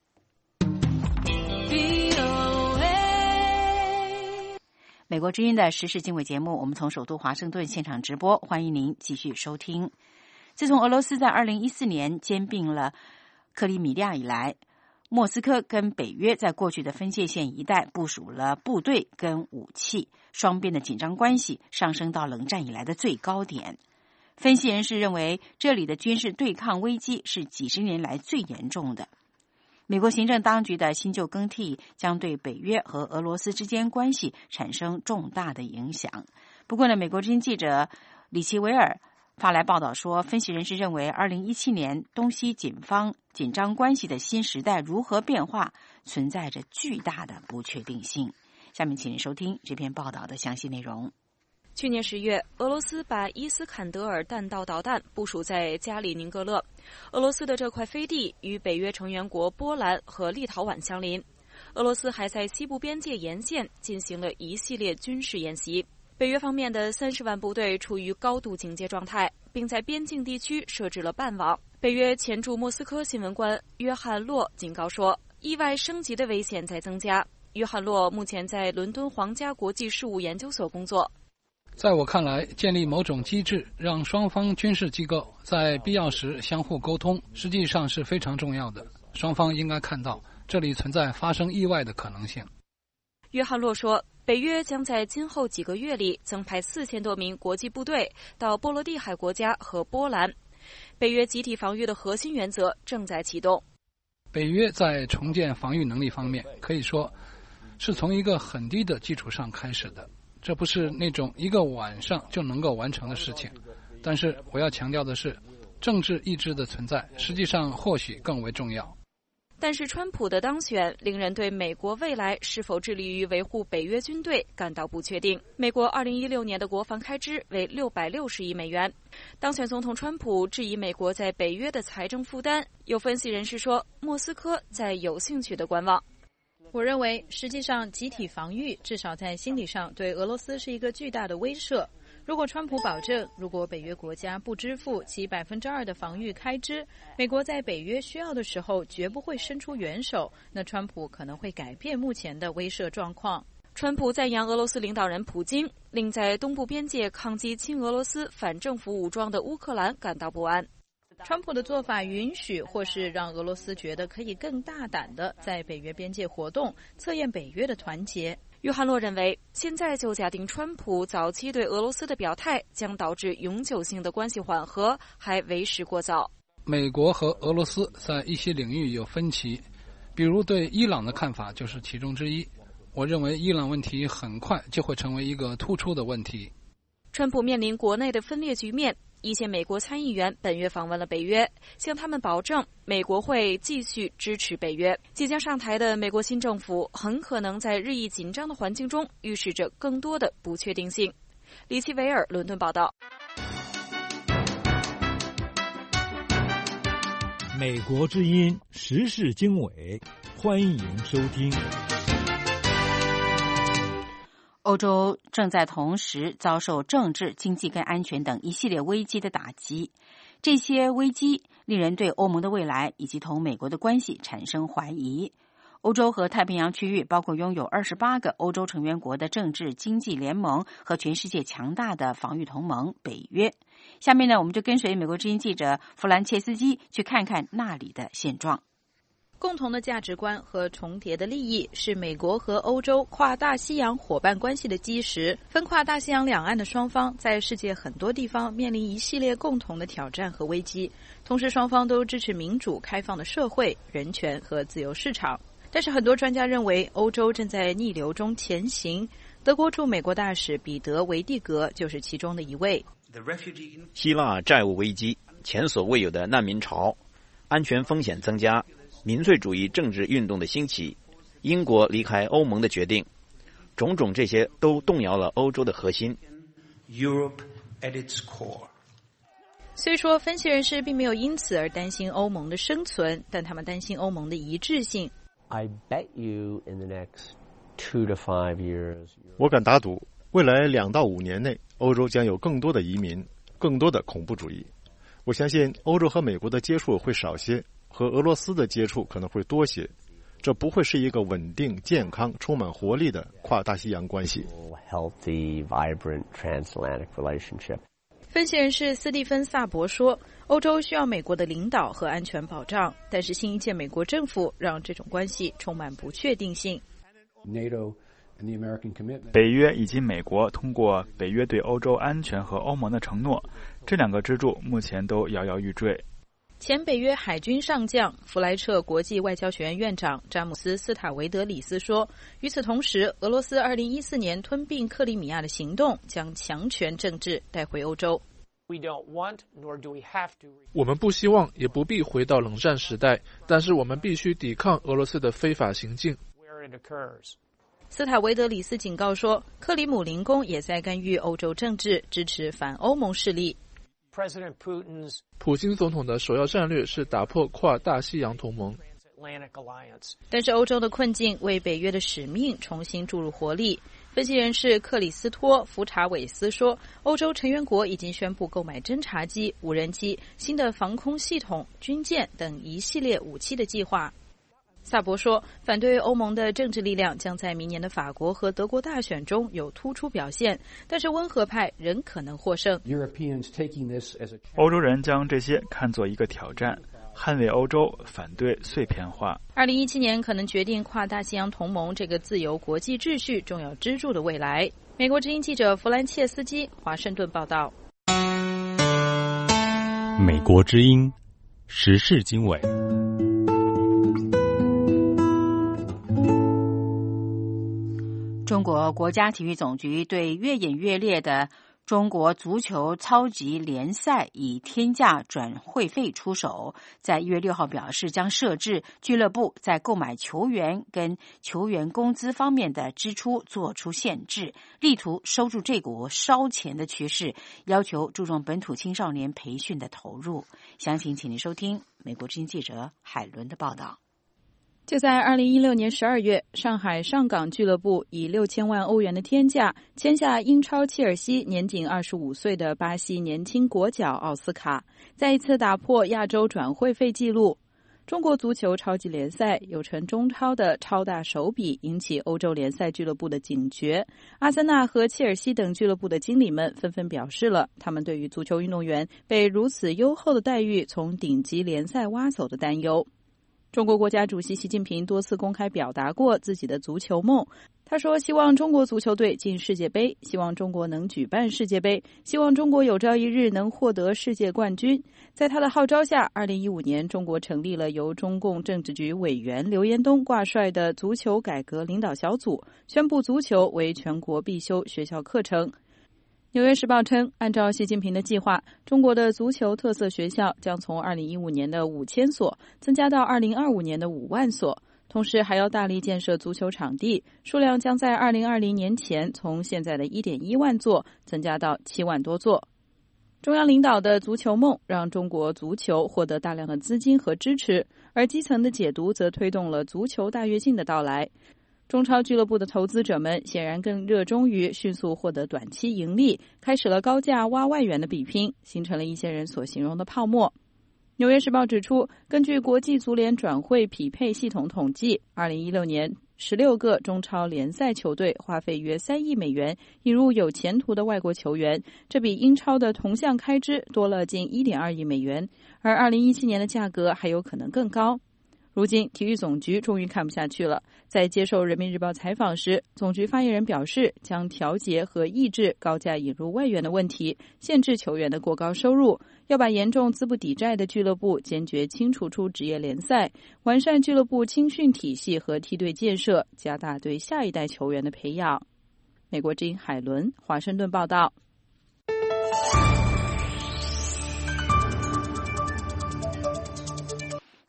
美国之音的时事经纬节目，我们从首都华盛顿现场直播，欢迎您继续收听。自从俄罗斯在2014年兼并了克里米亚以来，莫斯科跟北约在过去的分界线一带部署了部队跟武器，双边的紧张关系上升到冷战以来的最高点。分析人士认为，这里的军事对抗危机是几十年来最严重的。美国行政当局的新旧更替将对北约和俄罗斯之间关系产生重大的影响。不过呢，美国之音记者里奇维尔发来报道说，分析人士认为2017年东西紧张关系的新时代如何变化，存在着巨大的不确定性。下面请您收听这篇报道的详细内容。 去年10月，俄罗斯把伊斯坎德尔弹道导弹部署在加里宁格勒。俄罗斯的这块飞地与北约成员国波兰和立陶宛相邻。俄罗斯还在西部边界沿线进行了一系列军事演习。北约方面的30万部队处于高度警戒状态，并在边境地区设置了半网。北约前驻莫斯科新闻官约翰洛警告说，意外升级的危险在增加。约翰洛目前在伦敦皇家国际事务研究所工作。 在我看来，建立某种机制，让双方军事机构在必要时相互沟通，实际上是非常重要的。双方应该看到，这里存在发生意外的可能性。 约翰洛说，北约将在今后几个月里增派4000多名国际部队到波罗的海国家和波兰。北约集体防御的核心原则正在启动。 北约在重建防御能力方面，可以说是从一个很低的基础上开始的。这不是那种一个晚上就能够完成的事情，但是我要强调的是，政治意志的存在实际上或许更为重要。 但是川普的当选令人对美国未来是否致力于维护北约军队感到不确定。美国2016年的国防开支为660亿美元。当选总统川普质疑美国在北约的财政负担，有分析人士说，莫斯科在有兴趣的观望。 我认为，实际上集体防御至少在心理上对俄罗斯是一个巨大的威慑。如果川普保证，如果北约国家不支付其2%的防御开支，美国在北约需要的时候绝不会伸出援手，那川普可能会改变目前的威慑状况。 川普赞扬俄罗斯领导人普京，令在东部边界抗击亲俄罗斯反政府武装的乌克兰感到不安。 川普的做法允许或是让俄罗斯觉得可以更大胆地在北约边界活动，测验北约的团结。 约翰洛认为，现在就假定川普早期对俄罗斯的表态将导致永久性的关系缓和，还为时过早。 美国和俄罗斯在一些领域有分歧，比如对伊朗的看法就是其中之一。我认为伊朗问题很快就会成为一个突出的问题。 川普面临国内的分裂局面，一些美国参议员本月访问了北约，向他们保证美国会继续支持北约。即将上台的美国新政府很可能在日益紧张的环境中预示着更多的不确定性。里奇维尔伦敦报道。 美国之音时事经纬，欢迎收听。 欧洲正在同时遭受政治、经济跟安全等一系列危机的打击，这些危机令人对欧盟的未来以及同美国的关系产生怀疑。欧洲和太平洋区域包括拥有28个欧洲成员国的政治经济联盟和全世界强大的防御同盟北约。下面呢，我们就跟随美国之音记者弗兰切斯基去看看那里的现状。 共同的价值观和重叠的利益是美国和欧洲跨大西洋伙伴关系的基石。分跨大西洋两岸的双方在世界很多地方面临一系列共同的挑战和危机，同时双方都支持民主开放的社会、人权和自由市场。但是很多专家认为欧洲正在逆流中前行，德国驻美国大使彼得·维蒂格就是其中的一位。 希腊债务危机、前所未有的难民潮、安全风险增加、民粹主义政治运动的兴起、英国离开欧盟的决定，种种这些都动摇了欧洲的核心。 虽说分析人士并没有因此而担心欧盟的生存，但他们担心欧盟的一致性。 我敢打赌，未来2到5年内，欧洲将有更多的移民，更多的恐怖主义。我相信欧洲和美国的接触会少些，和俄罗斯的接触可能会多些。这不会是一个稳定、健康、充满活力的跨大西洋关系。 分析人士斯蒂芬·萨博说，欧洲需要美国的领导和安全保障，但是新一届美国政府让这种关系充满不确定性。 北约以及美国通过北约对欧洲安全和欧盟的承诺，这2个支柱目前都摇摇欲坠。 前北约海军上将弗莱彻国际外交学院院长詹姆斯·斯塔维德里斯说，与此同时，俄罗斯2014年吞并克里米亚的行动将强权政治带回欧洲。 我们不希望也不必回到冷战时代，但是我们必须抵抗俄罗斯的非法行径。 斯塔维德里斯警告说，克里姆林宫也在干预欧洲政治，支持反欧盟势力。 普京总统的首要战略是打破跨大西洋同盟。 但是欧洲的困境为北约的使命重新注入活力。分析人士克里斯托·福查韦斯说，欧洲成员国已经宣布购买侦察机、无人机、新的防空系统、军舰等一系列武器的计划。萨博说，反对欧盟的政治力量将在明年的法国和德国大选中有突出表现，但是温和派仍可能获胜。 欧洲人将这些看作一个挑战，捍卫欧洲，反对碎片化。 2017年可能决定跨大西洋同盟这个自由国际秩序重要支柱的未来。美国之音记者弗兰切斯基华盛顿报道。 美国之音时事经纬。 中国国家体育总局对越演越烈的中国足球超级联赛以天价转会费出手，在1月6号表示将设置俱乐部在购买球员跟球员工资方面的支出做出限制，力图收住这股烧钱的趋势，要求注重本土青少年培训的投入。详情请您收听美国之音记者海伦的报道。 就在2016年12月，上海上港俱乐部以6000万欧元的天价签下英超切尔西年仅25岁的巴西年轻国脚奥斯卡，再一次打破亚洲转会费纪录。中国足球超级联赛有成中超的超大手笔引起欧洲联赛俱乐部的警觉，阿森纳和切尔西等俱乐部的经理们纷纷表示了他们对于足球运动员被如此优厚的待遇从顶级联赛挖走的担忧。中国国家主席习近平多次公开表达过自己的足球梦，他说希望中国足球队进世界杯，希望中国能举办世界杯，希望中国有朝一日能获得世界冠军。在他的号召下，2015年中国成立了由中共政治局委员刘延东挂帅的足球改革领导小组，宣布足球为全国必修学校课程。纽约时报称，按照习近平的计划，中国的足球特色学校将从2015年的5000所增加到2025年的5万所，同时还要大力建设足球场地，数量将在2020年前从现在的 1.1 万座增加到7万多座。中央领导的足球梦让中国足球获得大量的资金和支持，而基层的解读则推动了足球大跃进的到来。中超俱乐部的投资者们显然更热衷于迅速获得短期盈利，开始了高价挖外援的比拼，形成了一些人所形容的泡沫。纽约时报指出，根据国际足联转会匹配系统统计，2016年16个中超联赛球队花费约3亿美元引入有前途的外国球员，这比英超的同项开支多了近 1.2 亿美元，而2017年的价格还有可能更高。如今体育总局终于看不下去了，在接受人民日报采访时，总局发言人表示将调节和抑制高价引入外援的问题，限制球员的过高收入，要把严重资不抵债的俱乐部坚决清除出职业联赛，完善俱乐部青训体系和梯队建设，加大对下一代球员的培养。美国之音海伦华盛顿报道。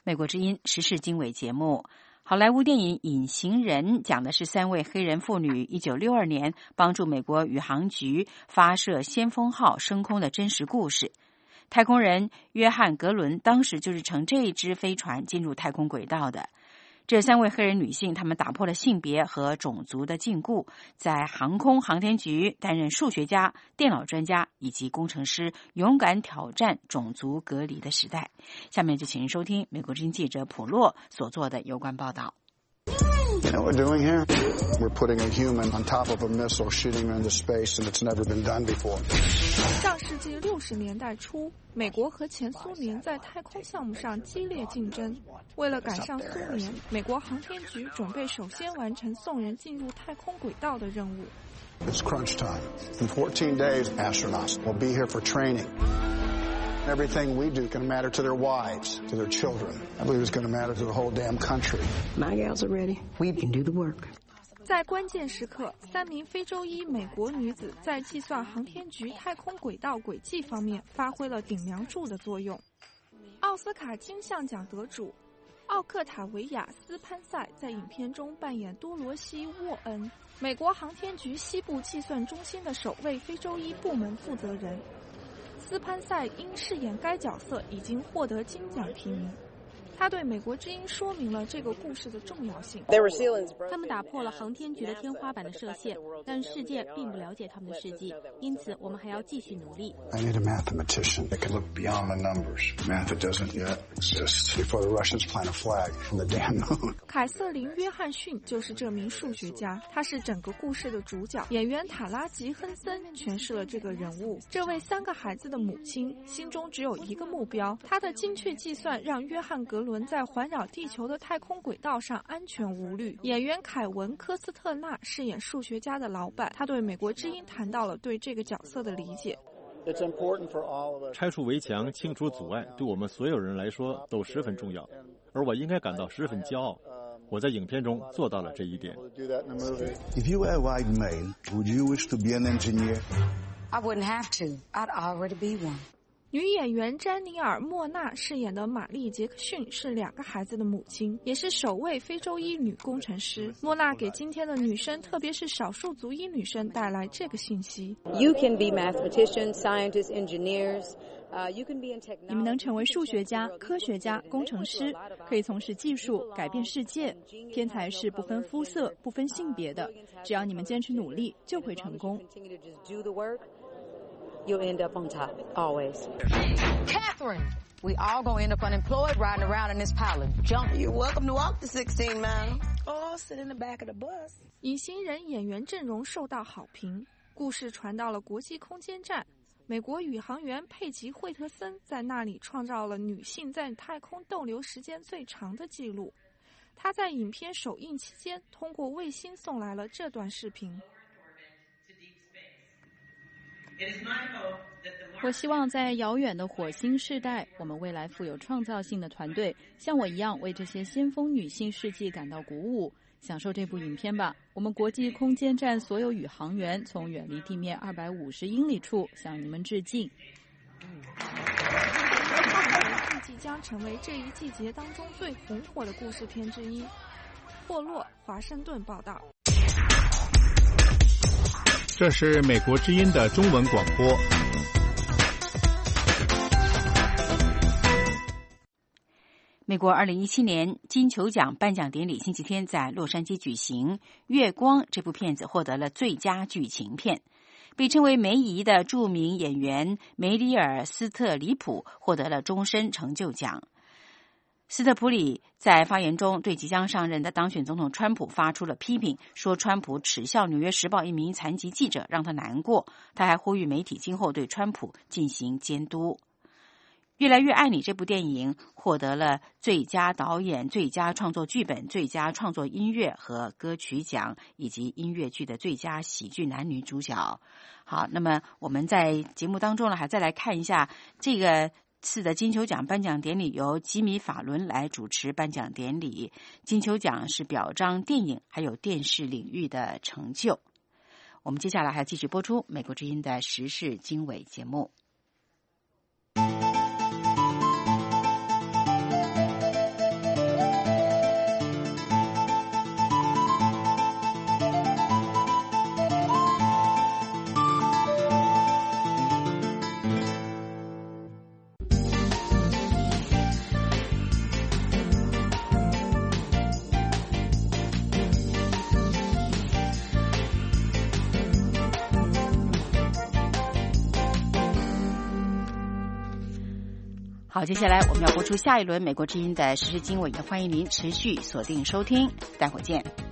美国之音时事经纬节目。好莱坞电影《隐形人》讲的是3位黑人妇女1962年帮助美国宇航局发射先锋号升空的真实故事。太空人约翰·格伦当时就是乘这一支飞船进入太空轨道的。这3位黑人女性，她们打破了性别和种族的禁锢，在航空航天局担任数学家、电脑专家以及工程师，勇敢挑战种族隔离的时代。下面就请您收听美国之音记者普洛所做的有关报道。 You know what we're doing here? We're putting a human on top of a missile, shooting him into space, and it's never been done before. 上世纪60年代初，美国和前苏联在太空项目上激烈竞争。为了赶上苏联，美国航天局准备首先完成送人进入太空轨道的任务。 It's crunch time. In 14 days, astronauts will be here for training. Everything we do is going to matter to their wives, to their children. I believe it's going to matter to the whole damn country. My gals are ready. We can do the work. 在关键时刻，3名非洲裔美国女子在计算航天局太空轨道轨迹方面发挥了顶梁柱的作用。奥斯卡金像奖得主奥克塔维亚斯潘塞在影片中扮演多罗西·沃恩，美国航天局西部计算中心的首位非洲裔部门负责人。斯潘塞因饰演该角色已经获得金奖提名。他对美国之音说明了这个故事的重要性。 他们打破了航天局的天花板的设限，但世界并不了解他们的事迹，因此我们还要继续努力。 I need a mathematician that can look beyond the numbers. Math that doesn't yet exist before the Russians plant a flag from the damn moon. 凯瑟琳·约翰逊就是这名数学家，他是整个故事的主角。演员塔拉吉·亨森诠释了这个人物。这位3个孩子的母亲心中只有一个目标，她的精确计算让约翰·格伦在环绕地球的太空轨道上安全无虑。演员凯文·科斯特纳饰演数学家的老板，他对美国之音谈到了对这个角色的理解。 拆除围墙，清除阻碍，对我们所有人来说都十分重要，而我应该感到十分骄傲。我在影片中做到了这一点。 If you were white male, would you wish to be an engineer? I wouldn't have to. I'd already be one. 女演员詹妮尔·莫纳饰演的玛丽·杰克逊是2个孩子的母亲，也是首位非洲裔女工程师。莫纳给今天的女生，特别是少数族裔女生带来这个信息 ：You can be mathematicians, scientists, engineers. You can be in technology. 你们能成为数学家、科学家、工程师，可以从事技术，改变世界。天才是不分肤色、不分性别的，只要你们坚持努力，就会成功。 You'll end up on top, always. Catherine, we all gonna end up unemployed riding around in this pile of junk. You're welcome to walk the 16 miles or sit in the back of the bus. 隐形人演员阵容受到好评，故事传到了国际空间站。美国宇航员佩吉·惠特森在那里创造了女性在太空逗留时间最长的记录。她在影片首映期间通过卫星送来了这段视频。 我希望在遥远的火星世代，我们未来富有创造性的团队像我一样为这些先锋女性事迹感到鼓舞。享受这部影片吧！我们国际空间站所有宇航员从远离地面250英里处向你们致敬。 即将成为这一季节当中最红火的故事片之一。霍洛，华盛顿报道。 这是美国之音的中文广播。 美国2017年金球奖颁奖典礼星期天在洛杉矶举行，《月光》这部片子获得了最佳剧情片。被称为梅姨的著名演员梅里尔·斯特里普获得了终身成就奖。斯特普里在发言中对即将上任的当选总统川普发出了批评，说川普耻笑《纽约时报》一名残疾记者，让他难过。他还呼吁媒体今后对川普进行监督。越来越爱你这部电影获得了最佳导演、最佳创作剧本、最佳创作音乐和歌曲奖，以及音乐剧的最佳喜剧男女主角。好，那么我们在节目当中呢，还再来看一下这个次的金球奖颁奖典礼，由吉米·法伦来主持颁奖典礼。金球奖是表彰电影还有电视领域的成就。我们接下来还继续播出美国之音的时事经纬节目。 好，接下来我们要播出下一轮美国之音的时事经纬，也欢迎您持续锁定收听，待会儿见。